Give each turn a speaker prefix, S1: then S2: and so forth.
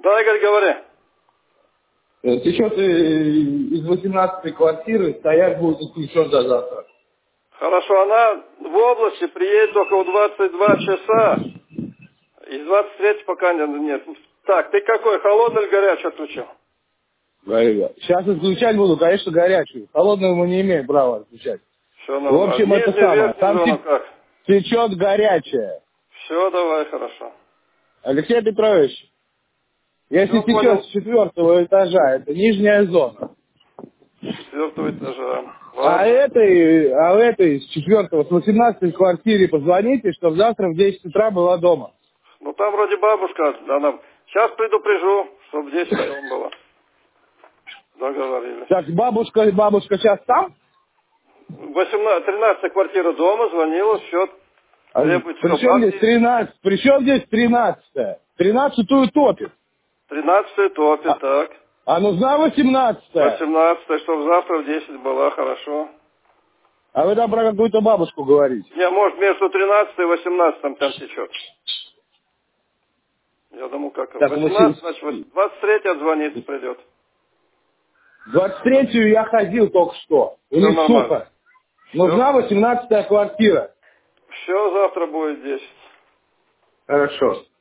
S1: Да, Игорь, говори.
S2: Течет из 18-й квартиры, стоять будет отключен до завтра.
S1: Хорошо, она в области приедет только в 22 часа. Из 23 пока нет. Так, ты какой, холодный или горячий отключил?
S2: Сейчас отключать буду, конечно, горячую. Холодную мы не имеем права отключать.
S1: Все
S2: В
S1: нормально.
S2: общем, это
S1: Нижняя,
S2: самое.
S1: верхняя
S2: Там
S1: зона как?
S2: течет горячее.
S1: Все, давай, хорошо.
S2: Алексей Петрович, если
S1: Все,
S2: течет
S1: понял.
S2: с 4-го этажа, это нижняя зона.
S1: С 4 этажа.
S2: А
S1: Ладно.
S2: этой с 4-го, с 18-й квартире позвоните, чтобы завтра в 10 утра была дома.
S1: Ну там вроде бабушка, она... Сейчас предупрежу, чтобы в 10 дома было. Договорились.
S2: Так, бабушка сейчас там?
S1: 13 квартира дома, звонила, счет требует, что
S2: Причем здесь
S1: бабки
S2: 13? Причем здесь 13-я? 13-ю топит.
S1: 13 топит, так.
S2: А нужна 18-я?
S1: 18, чтобы завтра в 10 была, хорошо.
S2: А вы там про какую-то бабушку говорите.
S1: Не, может, между 13 и 18 там течет. Я думаю, как...
S2: Так,
S1: 18, значит, 23 отзвонится, придет.
S2: 23-ю я ходил только что. У
S1: Все
S2: них
S1: нормально.
S2: сухо. Нужна 18-я квартира.
S1: Все завтра будет 10.
S2: Хорошо.